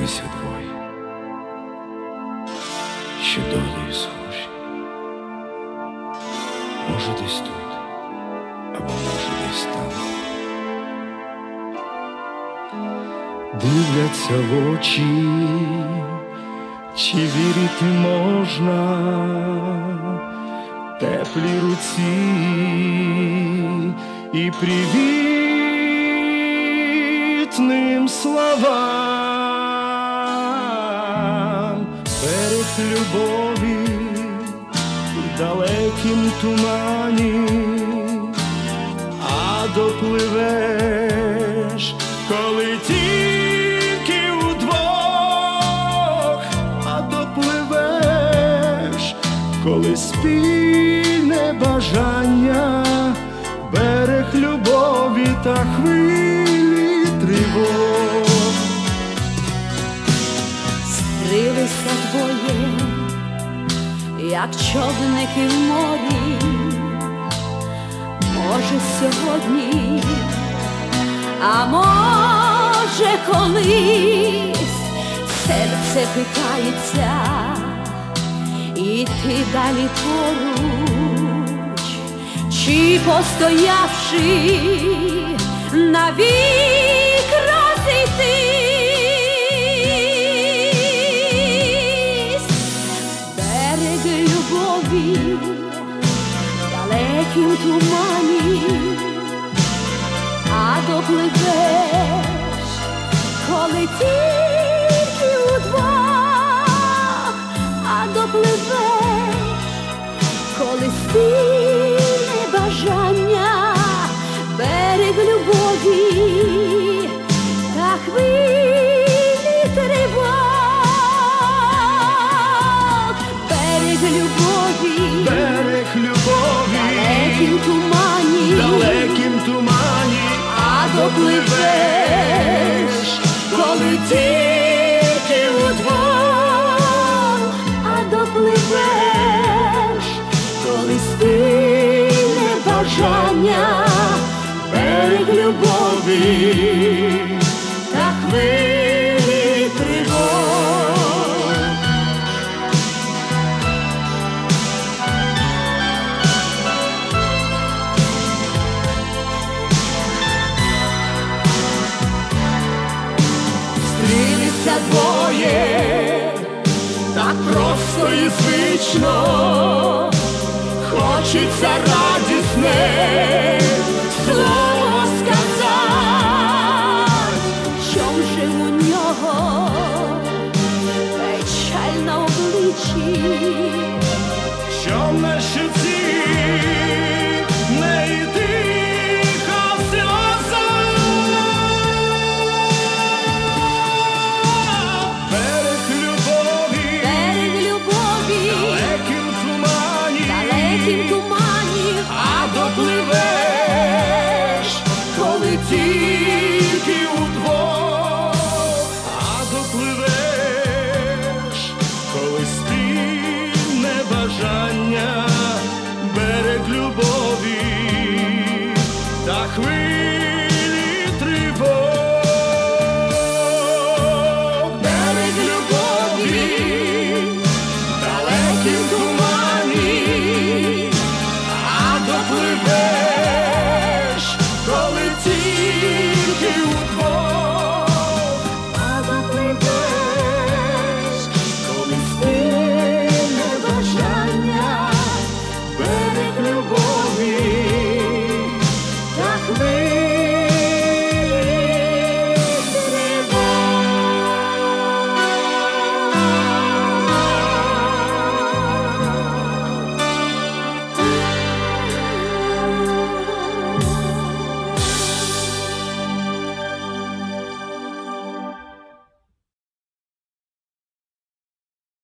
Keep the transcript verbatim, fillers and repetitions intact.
Зустрілися двоє, що долею схожі. Може, десь тут, або може десь там. Дивляться в очі, чи вірити можна теплій руці і привітним словам. Берег любові в далекім тумані, а допливеш, коли тільки удвох, а допливеш, коли спільне бажання, берег любові та хвилі тривог. Зустрілися двоє, як човники в морі. Може, сьогодні, а може, колись серце питається іти далі поруч, чи, постоявши, навік розійтись. Берег любові в далекім тумані, а допливеш, коли тільки удвох, а допливеш, коли спільне бажання, берег любові та хвилі тривог. Берег любові, Берег любові в далекім тумані, в далекім тумані, а допливеш, коли тільки удвох, а допливеш, коли спільне бажання, берег любові та хвилі тривог. Зустрілися двоє, так просто і звично, хочеться радісне слово сказати. Чом же у нього печаль на обличчі, Що на щоці не тиха сльоза. Берег любові берег любові в далекім тумані, в далекім тумані, а допливеш, коли тільки удвох, а допливеш, коли спільне бажання, берег любові та хвилі